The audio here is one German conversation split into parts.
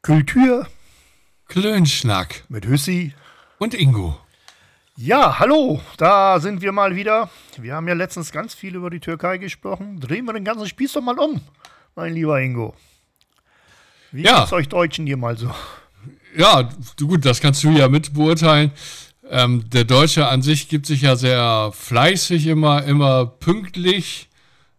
Kultur Klönschnack mit Hüssi und Ingo. Ja, hallo, da sind wir mal wieder. Wir haben ja letztens ganz viel über die Türkei gesprochen. Drehen wir den ganzen Spieß doch mal um, mein lieber Ingo. Wie geht's euch Deutschen hier mal so? Ja, gut, das kannst du ja mit beurteilen. Der Deutsche an sich gibt sich ja sehr fleißig, immer pünktlich,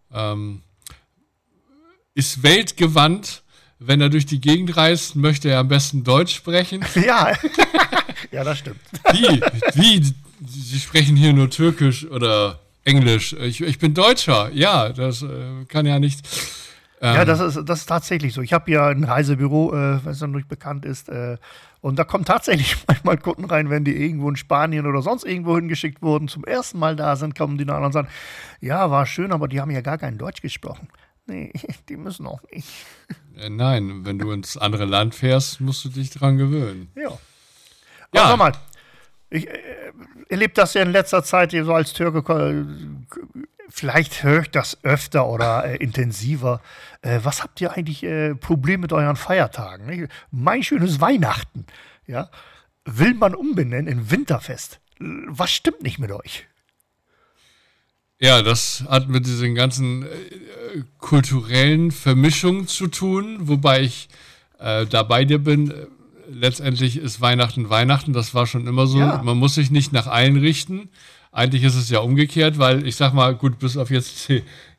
ist weltgewandt. Wenn er durch die Gegend reist, möchte er am besten Deutsch sprechen. Ja, ja, das stimmt. Wie? Sie sprechen hier nur Türkisch oder Englisch. Ich bin Deutscher. Ja, das kann ja nicht. Ja, das ist tatsächlich so. Ich habe ja ein Reisebüro, was dann nicht bekannt ist. Und da kommen tatsächlich manchmal Kunden rein, wenn die irgendwo in Spanien oder sonst irgendwo hingeschickt wurden, zum ersten Mal da sind, kommen die nach und sagen, ja, war schön, aber die haben ja gar kein Deutsch gesprochen. Nee, die müssen auch nicht. Nein, wenn du ins andere Land fährst, musst du dich dran gewöhnen. Ja. Aber sag mal, ich erlebe das ja in letzter Zeit so als Türke, vielleicht höre ich das öfter oder intensiver. Was habt ihr eigentlich Probleme mit euren Feiertagen? Nicht? Mein schönes Weihnachten, ja, will man umbenennen in Winterfest. Was stimmt nicht mit euch? Ja, das hat mit diesen ganzen kulturellen Vermischungen zu tun, wobei ich da bei dir bin. Letztendlich ist Weihnachten Weihnachten, das war schon immer so. Ja. Man muss sich nicht nach allen richten. Eigentlich ist es ja umgekehrt, weil ich sag mal, gut, bis auf jetzt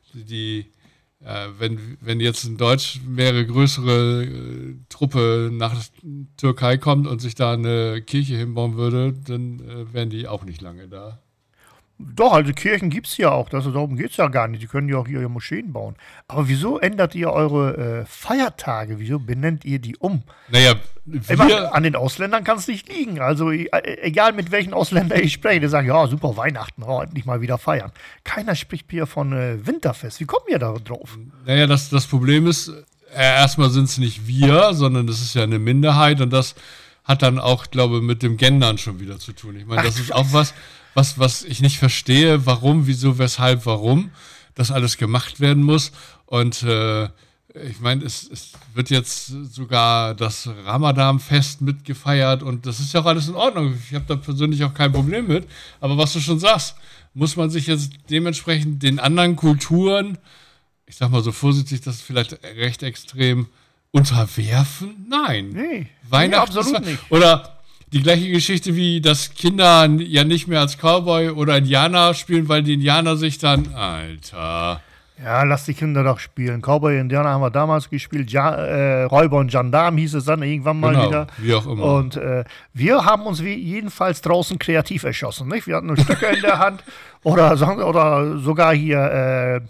wenn jetzt in Deutsch mehrere größere Truppe nach Türkei kommt und sich da eine Kirche hinbauen würde, dann wären die auch nicht lange da. Doch, also Kirchen gibt es ja auch, darum geht es ja gar nicht. Die können ja auch ihre Moscheen bauen. Aber wieso ändert ihr eure Feiertage? Wieso benennt ihr die um? Naja, an den Ausländern kann es nicht liegen. Also egal mit welchen Ausländern ich spreche, die sagen, ja, super, Weihnachten, endlich mal wieder feiern. Keiner spricht hier von Winterfest. Wie kommen wir da drauf? Naja, das Problem ist, erstmal sind es nicht wir, sondern das ist ja eine Minderheit und das hat dann auch, glaube ich, mit dem Gendern schon wieder zu tun. Ich meine, das ist auch was ich nicht verstehe, warum, wieso, weshalb, warum das alles gemacht werden muss. Und ich meine, es wird jetzt sogar das Ramadan-Fest mitgefeiert und das ist ja auch alles in Ordnung. Ich habe da persönlich auch kein Problem mit. Aber was du schon sagst, muss man sich jetzt dementsprechend den anderen Kulturen, ich sag mal so vorsichtig, das ist vielleicht recht extrem, unterwerfen? Nein. Nee, Weihnachten absolut nicht. Oder die gleiche Geschichte wie, dass Kinder ja nicht mehr als Cowboy oder Indianer spielen, weil die Indianer sich dann, Alter. Ja, lass die Kinder doch spielen. Cowboy, Indianer haben wir damals gespielt. Räuber und Gendarm hieß es dann irgendwann mal wieder. Wie auch immer. Und wir haben uns jedenfalls draußen kreativ erschossen. Nicht? Wir hatten nur Stücke in der Hand oder sogar hier,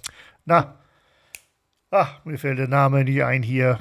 mir fällt der Name nicht ein hier.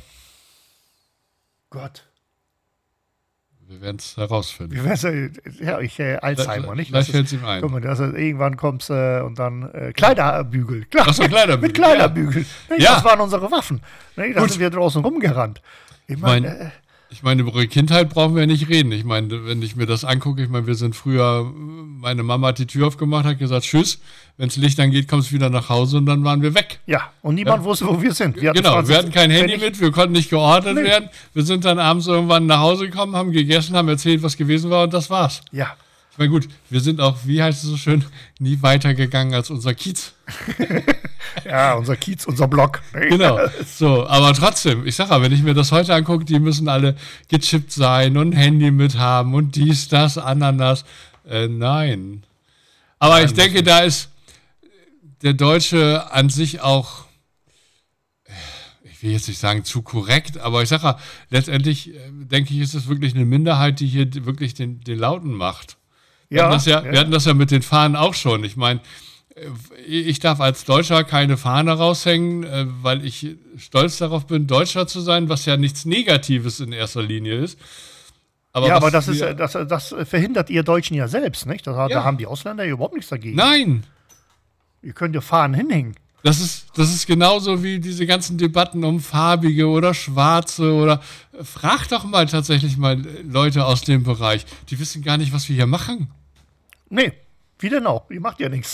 Gott. Wir werden es herausfinden. Alzheimer, nicht? Gleich fällt es ihm ein. Guck mal, irgendwann kommst und dann Kleiderbügel. Klar, Achso, Kleiderbügel. Mit Kleiderbügel. Ja. Das waren unsere Waffen. Da sind wir draußen rumgerannt. Ich meine, über ihre Kindheit brauchen wir ja nicht reden. Ich meine, wenn ich mir das angucke, wir sind früher, meine Mama hat die Tür aufgemacht, hat gesagt, tschüss, wenn es Licht angeht, kommst du wieder nach Hause und dann waren wir weg. Ja, und niemand wusste, wo wir sind. Wir hatten kein Handy mit, wir konnten nicht geordnet werden. Wir sind dann abends irgendwann nach Hause gekommen, haben gegessen, haben erzählt, was gewesen war und das war's. Ja. Ich meine, gut, wir sind auch, wie heißt es so schön, nie weitergegangen als unser Kiez. Ja, unser Kiez, unser Block. Genau, so, aber trotzdem, ich sag ja, wenn ich mir das heute angucke, die müssen alle gechippt sein und ein Handy mit haben und dies, das, Ananas. Nein. Aber ich denke, da ist der Deutsche an sich auch, ich will jetzt nicht sagen zu korrekt, aber ich sag ja, letztendlich denke ich, ist es wirklich eine Minderheit, die hier wirklich den Lauten macht. Wir hatten das ja mit den Fahnen auch schon. Ich meine, ich darf als Deutscher keine Fahne raushängen, weil ich stolz darauf bin, Deutscher zu sein, was ja nichts Negatives in erster Linie ist. Aber das verhindert ihr Deutschen ja selbst, nicht? Da haben die Ausländer ja überhaupt nichts dagegen. Nein! Ihr könnt ja Fahnen hinhängen. Das ist genauso wie diese ganzen Debatten um farbige oder schwarze oder frag doch mal tatsächlich mal Leute aus dem Bereich. Die wissen gar nicht, was wir hier machen. Nee, wie denn auch? Ihr macht ja nichts.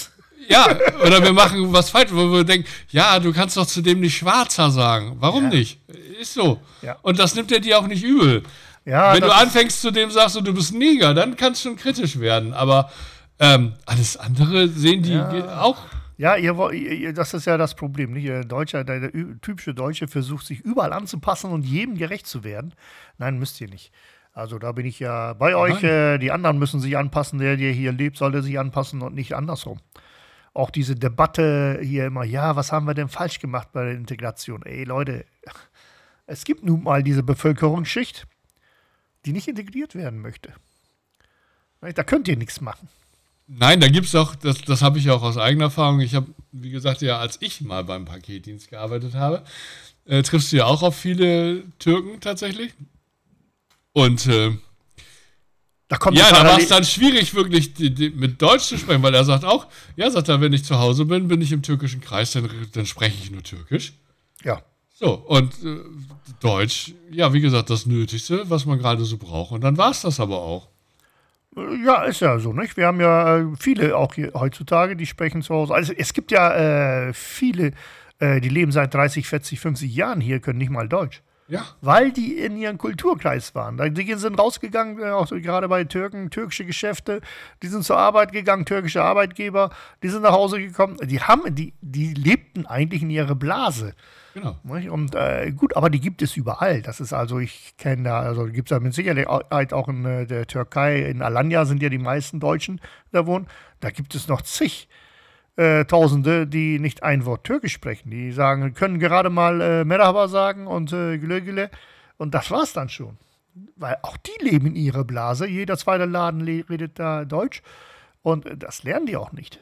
Ja, oder wir machen was falsch, wo wir denken, ja, du kannst doch zu dem nicht Schwarzer sagen. Warum nicht? Ist so. Ja. Und das nimmt er dir auch nicht übel. Ja, wenn du anfängst zu dem sagst, du bist Neger, dann kann es schon kritisch werden. Aber alles andere sehen die auch. Ja, das ist ja das Problem. Nicht? Der typische Deutsche versucht sich überall anzupassen und jedem gerecht zu werden. Nein, müsst ihr nicht. Also da bin ich ja bei euch. Die anderen müssen sich anpassen. Der hier lebt, sollte sich anpassen und nicht andersrum. Auch diese Debatte hier immer, ja, was haben wir denn falsch gemacht bei der Integration? Ey, Leute, es gibt nun mal diese Bevölkerungsschicht, die nicht integriert werden möchte. Da könnt ihr nichts machen. Nein, da gibt es auch, das habe ich auch aus eigener Erfahrung. Ich habe, wie gesagt, ja, als ich mal beim Paketdienst gearbeitet habe, triffst du ja auch auf viele Türken tatsächlich. Und da war es dann schwierig, wirklich mit Deutsch zu sprechen, weil er sagt auch, wenn ich zu Hause bin ich im türkischen Kreis, dann spreche ich nur Türkisch. Ja. So, und Deutsch, ja, wie gesagt, das Nötigste, was man gerade so braucht. Und dann war es das aber auch. Ja, ist ja so, nicht? Wir haben ja viele auch hier heutzutage, die sprechen zu Hause. Also es gibt ja viele, die leben seit 30, 40, 50 Jahren hier, können nicht mal Deutsch. Ja. Weil die in ihrem Kulturkreis waren. Die sind rausgegangen, auch so gerade bei Türken, türkische Geschäfte, die sind zur Arbeit gegangen, türkische Arbeitgeber, die sind nach Hause gekommen. Die lebten eigentlich in ihrer Blase. Genau. Und gut, aber die gibt es überall. Das ist also, ich kenne da, also gibt es da mit Sicherheit auch in der Türkei, in Alanya sind ja die meisten Deutschen da wohnen. Da gibt es noch zig Tausende, die nicht ein Wort Türkisch sprechen. Die können gerade mal Merhaba sagen und Güle Güle. Und das war's dann schon. Weil auch die leben in ihrer Blase. Jeder zweite Laden redet da Deutsch. Und das lernen die auch nicht.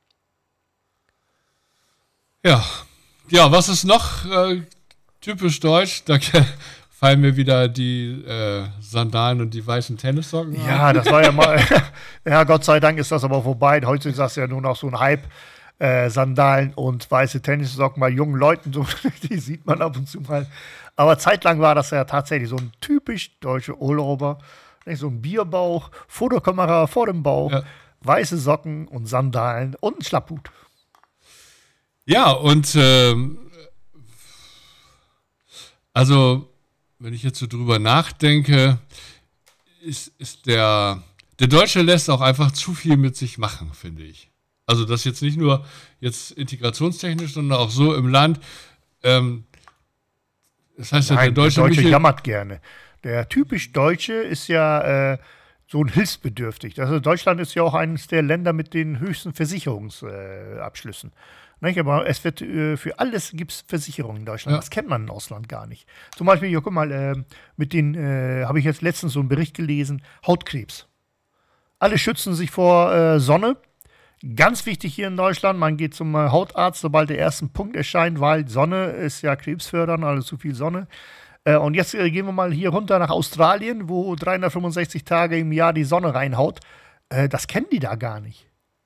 Ja, was ist noch typisch deutsch? Da fallen mir wieder die Sandalen und die weißen Tennissocken an. Ja, das war ja mal, ja, Gott sei Dank ist das aber vorbei. Heute ist das ja nur noch so ein Hype. Sandalen und weiße Tennissocken bei jungen Leuten, so, die sieht man ab und zu mal. Aber zeitlang war das ja tatsächlich so ein typisch deutscher Urlauber. So ein Bierbauch, Fotokamera vor dem Bauch, weiße Socken und Sandalen und ein Schlapphut. Ja, und also wenn ich jetzt so drüber nachdenke, ist der Deutsche lässt auch einfach zu viel mit sich machen, finde ich. Also das jetzt nicht nur jetzt integrationstechnisch, sondern auch so im Land. Das heißt, Nein, der Deutsche jammert gerne. Der typisch Deutsche ist ja so ein hilfsbedürftig. Also Deutschland ist ja auch eines der Länder mit den höchsten Versicherungsabschlüssen. Aber es wird für alles gibt es Versicherungen in Deutschland. Das kennt man im Ausland gar nicht. Zum Beispiel, hier, guck mal, mit den, habe ich jetzt letztens so einen Bericht gelesen, Hautkrebs. Alle schützen sich vor Sonne. Ganz wichtig hier in Deutschland, man geht zum Hautarzt, sobald der erste Punkt erscheint, weil Sonne ist ja krebsfördernd, also zu viel Sonne. Und jetzt gehen wir mal hier runter nach Australien, wo 365 Tage im Jahr die Sonne reinhaut. Das kennen die da gar nicht.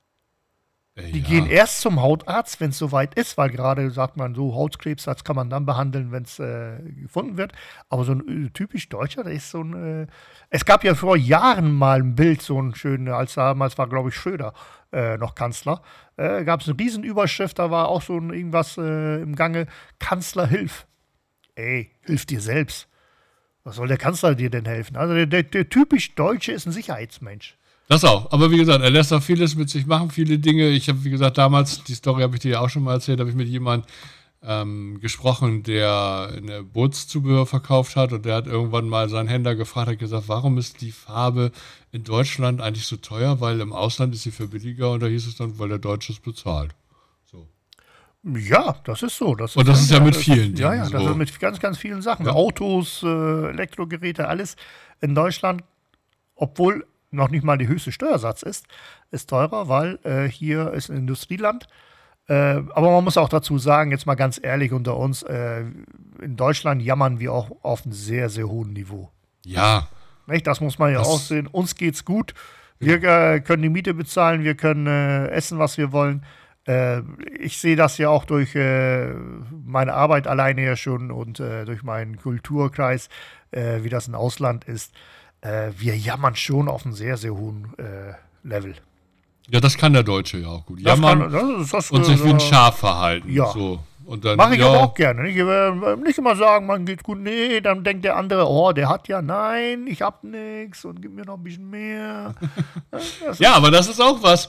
Die gehen erst zum Hautarzt, wenn es soweit ist, weil gerade sagt man so, Hautkrebs, das kann man dann behandeln, wenn es gefunden wird. Aber so ein typisch Deutscher, der ist so ein. Es gab ja vor Jahren mal ein Bild, so ein schönes, als damals war, glaube ich, Schröder noch Kanzler. Gab es eine Riesenüberschrift, da war auch so irgendwas im Gange: Kanzler, hilf. Ey, hilf dir selbst. Was soll der Kanzler dir denn helfen? Also der typisch Deutsche ist ein Sicherheitsmensch. Das auch. Aber wie gesagt, er lässt auch vieles mit sich machen, viele Dinge. Ich habe, wie gesagt, damals, die Story habe ich dir ja auch schon mal erzählt, habe ich mit jemandem gesprochen, der eine Bootszubehör verkauft hat, und der hat irgendwann mal seinen Händler gefragt, hat gesagt, warum ist die Farbe in Deutschland eigentlich so teuer, weil im Ausland ist sie für billiger, und da hieß es dann, weil der Deutsche es bezahlt. So. Ja, das ist so. Das ist ja mit vielen Dingen. Ja, das ist mit ganz, ganz vielen Sachen. Ja. Autos, Elektrogeräte, alles in Deutschland, obwohl noch nicht mal der höchste Steuersatz ist teurer, weil hier ist ein Industrieland. Aber man muss auch dazu sagen, jetzt mal ganz ehrlich unter uns, in Deutschland jammern wir auch auf einem sehr, sehr hohen Niveau. Ja. Nicht? Das muss man ja auch sehen. Uns geht's gut. Wir können die Miete bezahlen, wir können essen, was wir wollen. Ich sehe das ja auch durch meine Arbeit alleine ja schon und durch meinen Kulturkreis, wie das im Ausland ist. Wir jammern schon auf einem sehr, sehr hohen Level. Ja, das kann der Deutsche ja auch gut. Das Jammern das und sich wie ein Schaf verhalten. Ja. So. Mache ich aber auch gerne. Nicht immer sagen, man geht gut. Nee, dann denkt der andere, oh, der hat ja, nein, ich hab nichts und gib mir noch ein bisschen mehr. Ja, aber das ist auch was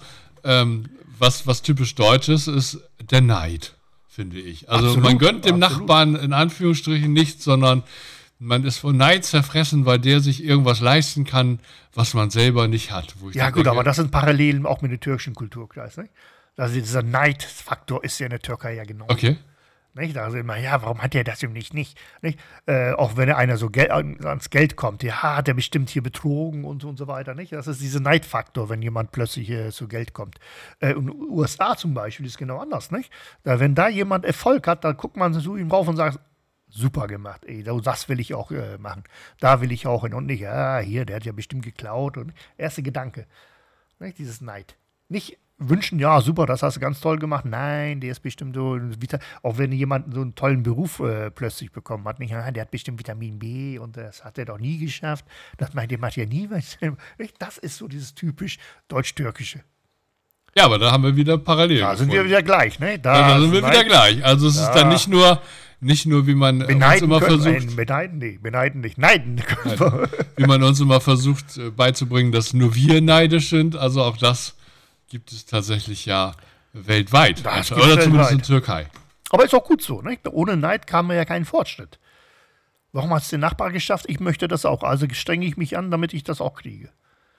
typisch Deutsches ist, der Neid, finde ich. Also Absolut, man gönnt dem absolut. Nachbarn in Anführungsstrichen nichts, sondern man ist von Neid zerfressen, weil der sich irgendwas leisten kann, was man selber nicht hat. Wo ich Ja, dann gut, denke, aber das sind Parallelen auch mit dem türkischen Kulturkreis. Nicht? Also dieser Neidfaktor ist ja in der Türkei ja genau. Okay. Nicht? Da sind immer, ja, warum hat der das nicht? Nicht? Auch wenn einer so ans Geld kommt, ja, hat er bestimmt hier betrogen und so weiter. Nicht? Das ist dieser Neidfaktor, wenn jemand plötzlich zu Geld kommt. In den USA zum Beispiel ist genau anders. Nicht? Wenn da jemand Erfolg hat, dann guckt man zu ihm rauf und sagt, super gemacht, ey, das will ich auch machen. Da will ich auch hin und nicht, hier, der hat ja bestimmt geklaut. Und erste Gedanke, nicht? Dieses Neid. Nicht wünschen, ja, super, das hast du ganz toll gemacht. Nein, der ist bestimmt so, auch wenn jemand so einen tollen Beruf plötzlich bekommen hat, nicht, der hat bestimmt Vitamin B und das hat er doch nie geschafft. Der macht ja nie was. Das ist so dieses typisch deutsch-türkische. Ja, aber da haben wir wieder Parallelen. Da sind wir wieder gleich, ne? Da sind wir wieder gleich. Also es ist dann nicht nur, wie man uns immer versucht. Beneiden nicht, neiden. Wie man uns immer versucht beizubringen, dass nur wir neidisch sind. Also auch das gibt es tatsächlich ja weltweit. Oder zumindest in Türkei. Aber ist auch gut so, ne? Ohne Neid kam ja kein Fortschritt. Warum hat es der Nachbar geschafft? Ich möchte das auch. Also strenge ich mich an, damit ich das auch kriege.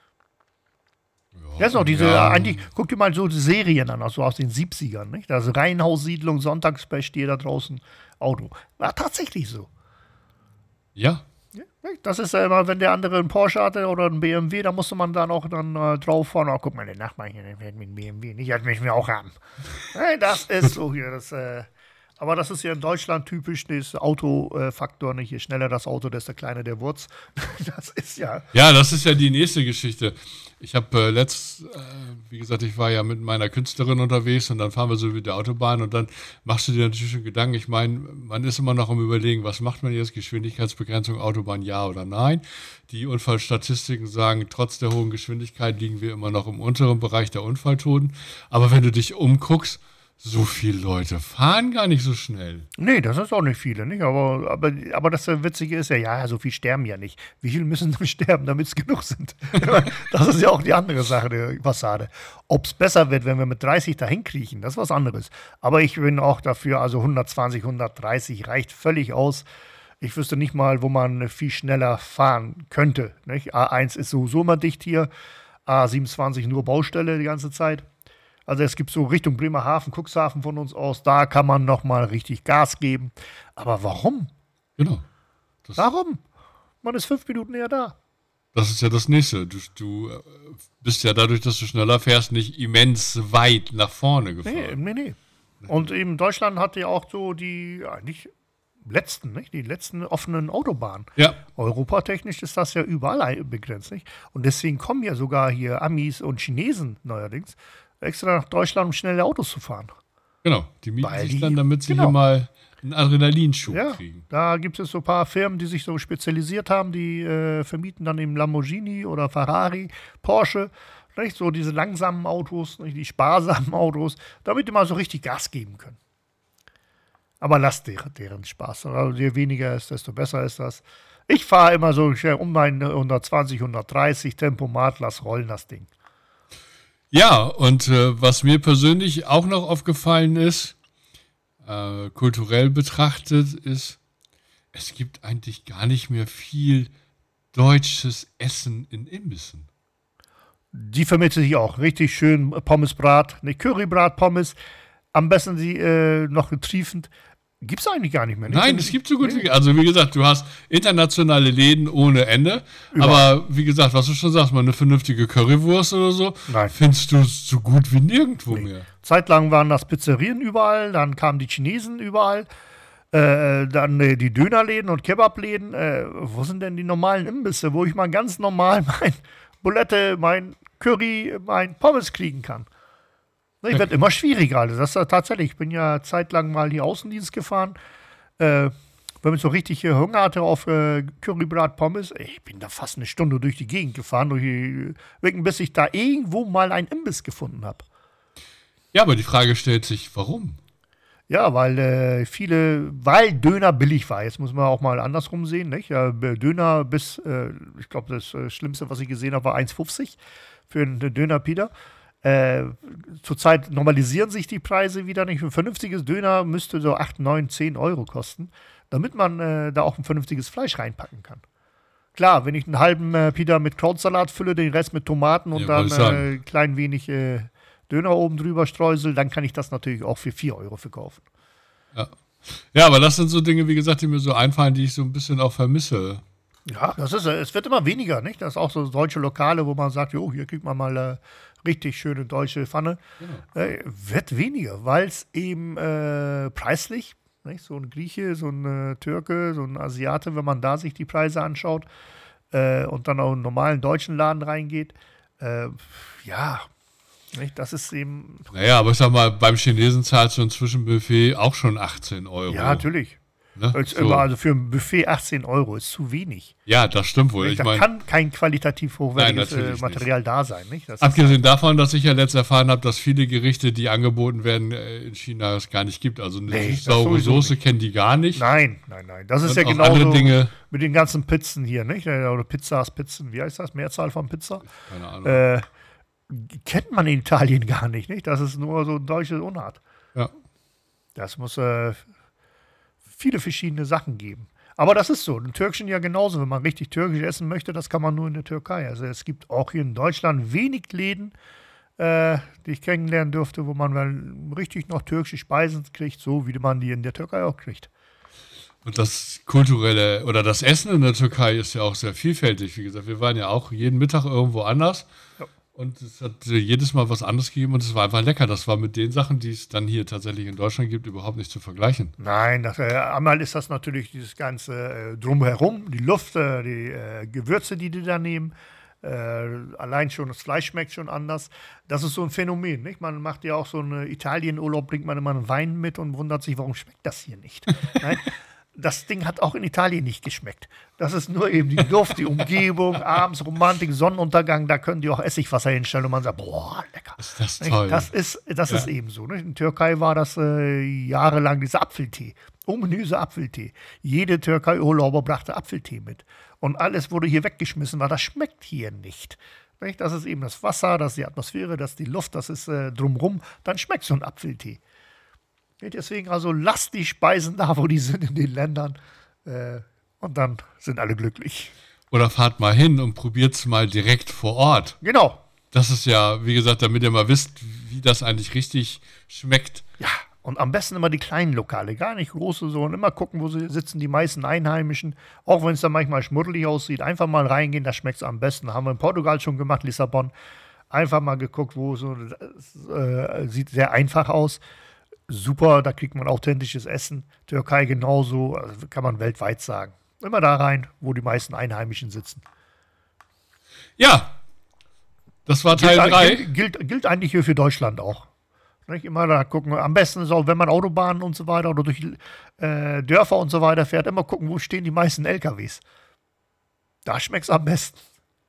Ja, ist noch eigentlich, guck dir mal so die Serien an, also aus den 70ern, nicht? Also Reihenhaussiedlung, Sonntagsbest steht da draußen, Auto. War tatsächlich so. Ja. Das ist ja immer, wenn der andere einen Porsche hatte oder einen BMW, da musste man dann auch drauf fahren. Oh, guck mal, der Nachbar hier, der fährt mit einem BMW, nicht, das möchten wir auch haben. Das ist so hier, aber das ist ja in Deutschland typisch, das Autofaktor, nicht? Je schneller das Auto, desto kleiner der Wurz. Das ist ja. Ja, das ist ja die nächste Geschichte. Ich habe wie gesagt, ich war ja mit meiner Künstlerin unterwegs und dann fahren wir so über die Autobahn und dann machst du dir natürlich schon Gedanken. Ich meine, man ist immer noch am Überlegen, was macht man jetzt? Geschwindigkeitsbegrenzung, Autobahn, ja oder nein? Die Unfallstatistiken sagen, trotz der hohen Geschwindigkeit liegen wir immer noch im unteren Bereich der Unfalltoten. Aber wenn du dich umguckst, so viele Leute fahren gar nicht so schnell. Nee, das ist auch nicht viele, nicht? Aber das Witzige ist ja, so viel sterben ja nicht. Wie viele müssen dann sterben, damit es genug sind? Das ist ja auch die andere Sache, die Fassade. Ob es besser wird, wenn wir mit 30 dahin kriechen, das ist was anderes. Aber ich bin auch dafür, also 120, 130 reicht völlig aus. Ich wüsste nicht mal, wo man viel schneller fahren könnte. Nicht? A1 ist sowieso immer dicht hier, A27 nur Baustelle die ganze Zeit. Also es gibt so Richtung Bremerhaven, Cuxhaven von uns aus, da kann man nochmal richtig Gas geben. Aber warum? Genau. Warum? Man ist 5 Minuten näher da. Das ist ja das Nächste. Du bist ja dadurch, dass du schneller fährst, nicht immens weit nach vorne gefahren. Nee. Und eben Deutschland hat ja auch so die letzten offenen Autobahnen. Ja. Europatechnisch ist das ja überall begrenzt, nicht? Und deswegen kommen ja sogar hier Amis und Chinesen neuerdings extra nach Deutschland, um schnelle Autos zu fahren. Genau, die mieten sich dann, damit sie hier mal einen Adrenalinschub kriegen. Da gibt es so ein paar Firmen, die sich so spezialisiert haben, die vermieten dann eben Lamborghini oder Ferrari, Porsche, nicht? So diese langsamen Autos, nicht? Die sparsamen Autos, damit die mal so richtig Gas geben können. Aber lasst deren Spaß. Also je weniger ist, desto besser ist das. Ich fahre immer so um meine 120, 130 Tempomat, lass rollen das Ding. Ja, und was mir persönlich auch noch aufgefallen ist, kulturell betrachtet, ist, es gibt eigentlich gar nicht mehr viel deutsches Essen in Imbissen. Die vermittelt sich auch. Richtig schön Pommesbrat, eine Currybrat-Pommes. Am besten sie noch getriefend. Gibt es eigentlich gar nicht mehr. Nein, es gibt so gut wie. Also, wie gesagt, du hast internationale Läden ohne Ende. Überall. Aber, wie gesagt, was du schon sagst, mal eine vernünftige Currywurst oder so, findest du so gut wie nirgendwo mehr. Zeitlang waren das Pizzerien überall, dann kamen die Chinesen überall, dann die Dönerläden und Kebabläden. Wo sind denn die normalen Imbisse, wo ich mal ganz normal mein Bulette, mein Curry, mein Pommes kriegen kann? Ich werde immer schwieriger. Also das ist tatsächlich. Ich bin ja zeitlang mal hier Außendienst gefahren. wenn man so richtig Hunger hatte auf Currybrat-Pommes, ich bin da fast eine Stunde durch die Gegend gefahren, bis ich da irgendwo mal einen Imbiss gefunden habe. Ja, aber die Frage stellt sich, warum? Ja, weil weil Döner billig war. Jetzt muss man auch mal andersrum sehen, nicht? Ja, Döner ich glaube, das Schlimmste, was ich gesehen habe, war 1,50 für einen Döner-Pita. Zurzeit normalisieren sich die Preise wieder nicht. Ein vernünftiges Döner müsste so 8, 9, 10 Euro kosten, damit man da auch ein vernünftiges Fleisch reinpacken kann. Klar, wenn ich einen halben Pita mit Krautsalat fülle, den Rest mit Tomaten und dann klein wenig Döner oben drüber streusel, dann kann ich das natürlich auch für 4 Euro verkaufen. Ja, aber das sind so Dinge, wie gesagt, die mir so einfallen, die ich so ein bisschen auch vermisse. Ja, es wird immer weniger, nicht? Das ist auch so deutsche Lokale, wo man sagt, jo, hier kriegt man mal richtig schöne deutsche Pfanne. Genau. Wird weniger, weil es eben preislich, nicht? So ein Grieche, so ein Türke, so ein Asiate, wenn man da sich die Preise anschaut und dann auch in einen normalen deutschen Laden reingeht, ja, nicht? Das ist eben. Naja, aber ich sag mal, beim Chinesen zahlst du ein Zwischenbuffet auch schon 18 Euro. Ja, natürlich. Ne? Also für ein Buffet 18 Euro ist zu wenig. Ja, das stimmt wohl. Da kann kein qualitativ hochwertiges Material da sein. Nicht? Abgesehen davon, dass ich ja letztens erfahren habe, dass viele Gerichte, die angeboten werden, in China es gar nicht gibt. Also eine saure Soße kennen die gar nicht. Nein. Das ist ja genauso mit den ganzen Pizzen hier. Nicht? Oder Pizzen. Wie heißt das? Mehrzahl von Pizza? Keine Ahnung. Kennt man in Italien gar nicht. Das ist nur so ein deutsches Unart. Ja. Das muss viele verschiedene Sachen geben. Aber das ist so. Im Türkischen ja genauso. Wenn man richtig türkisch essen möchte, das kann man nur in der Türkei. Also es gibt auch hier in Deutschland wenig Läden, die ich kennenlernen durfte, wo man richtig noch türkische Speisen kriegt, so wie man die in der Türkei auch kriegt. Und das kulturelle oder das Essen in der Türkei ist ja auch sehr vielfältig. Wie gesagt, wir waren ja auch jeden Mittag irgendwo anders. Ja. Und es hat jedes Mal was anderes gegeben und es war einfach lecker. Das war mit den Sachen, die es dann hier tatsächlich in Deutschland gibt, überhaupt nicht zu vergleichen. Nein, einmal ist das natürlich dieses ganze Drumherum, die Luft, die Gewürze, die da nehmen. Allein schon das Fleisch schmeckt schon anders. Das ist so ein Phänomen, nicht? Man macht ja auch so einen Italienurlaub, bringt man immer einen Wein mit und wundert sich, warum schmeckt das hier nicht. Nein? Das Ding hat auch in Italien nicht geschmeckt. Das ist nur eben die Luft, die Umgebung, abends Romantik, Sonnenuntergang, da können die auch Essigwasser hinstellen und man sagt, boah, lecker. Ist das toll. Das ist eben so. Nicht? In Türkei war das jahrelang dieser Apfeltee, ominöse Apfeltee. Jede Türkei-Urlauber brachte Apfeltee mit. Und alles wurde hier weggeschmissen, weil das schmeckt hier nicht. Nicht? Das ist eben das Wasser, das ist die Atmosphäre, das ist die Luft, das ist drumrum. Dann schmeckt so ein Apfeltee. Deswegen also lasst die Speisen da, wo die sind in den Ländern und dann sind alle glücklich. Oder fahrt mal hin und probiert es mal direkt vor Ort. Genau. Das ist ja, wie gesagt, damit ihr mal wisst, wie das eigentlich richtig schmeckt. Ja, und am besten immer die kleinen Lokale, gar nicht große, so und immer gucken, wo sie sitzen, die meisten Einheimischen. Auch wenn es dann manchmal schmuddelig aussieht, einfach mal reingehen, da schmeckt es am besten. Haben wir in Portugal schon gemacht, Lissabon. Einfach mal geguckt, wo so, sieht sehr einfach aus. Super, da kriegt man authentisches Essen. Türkei genauso, also kann man weltweit sagen. Immer da rein, wo die meisten Einheimischen sitzen. Ja, das war Teil 3. Gilt eigentlich hier für Deutschland auch. Nicht immer da gucken. Am besten ist auch, wenn man Autobahnen und so weiter oder durch Dörfer und so weiter fährt, immer gucken, wo stehen die meisten LKWs. Da schmeckt es am besten.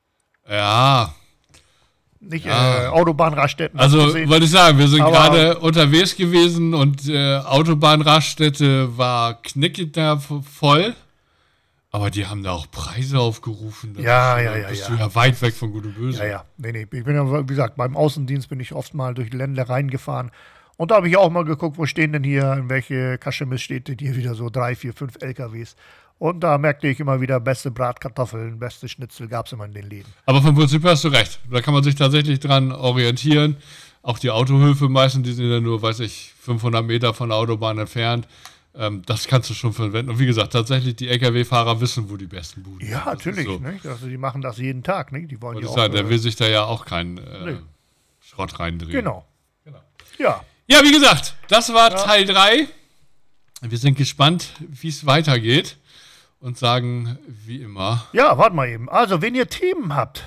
Ja. Nicht Autobahnraststätten. Also wollte ich sagen, wir sind gerade unterwegs gewesen und Autobahnraststätte war knickig da voll. Aber die haben da auch Preise aufgerufen. Bist du ja weit weg von Gut und Böse. Ja. Nee. Ich bin ja, wie gesagt, beim Außendienst bin ich oft mal durch die Länder reingefahren. Und da habe ich auch mal geguckt, wo stehen denn hier, in welche Kaschemis steht denn hier wieder so 3, 4, 5 LKWs. Und da merkte ich immer wieder, beste Bratkartoffeln, beste Schnitzel gab es immer in den Läden. Aber vom Prinzip hast du recht. Da kann man sich tatsächlich dran orientieren. Auch die Autohöfe meistens, die sind ja nur, 500 Meter von der Autobahn entfernt. Das kannst du schon verwenden. Und wie gesagt, tatsächlich, die LKW-Fahrer wissen, wo die besten Buden sind. Ja, natürlich. So. Nicht? Also die machen das jeden Tag. Nicht? Die wollen ja auch, sagen, der will sich da ja auch keinen Schrott reindrehen. Genau. Ja, wie gesagt, das war Teil 3. Wir sind gespannt, wie es weitergeht. Und sagen, wie immer. Ja, warte mal eben. Also, wenn ihr Themen habt,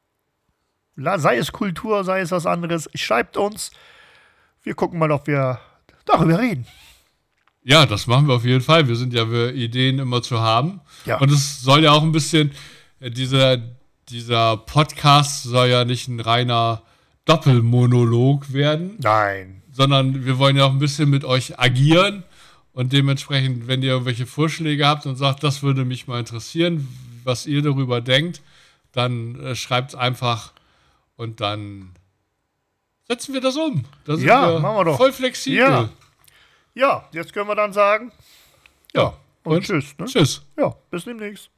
sei es Kultur, sei es was anderes, schreibt uns. Wir gucken mal, ob wir darüber reden. Ja, das machen wir auf jeden Fall. Wir sind ja für Ideen immer zu haben. Ja. Und es soll ja auch ein bisschen, dieser Podcast soll ja nicht ein reiner Doppelmonolog werden. Nein. Sondern wir wollen ja auch ein bisschen mit euch agieren. Und dementsprechend, wenn ihr irgendwelche Vorschläge habt und sagt, das würde mich mal interessieren, was ihr darüber denkt, dann schreibt es einfach und dann setzen wir das um. Da sind wir machen wir doch. Voll flexibel. Ja, jetzt können wir dann sagen. Ja. Und tschüss. Ne? Tschüss. Ja, bis demnächst.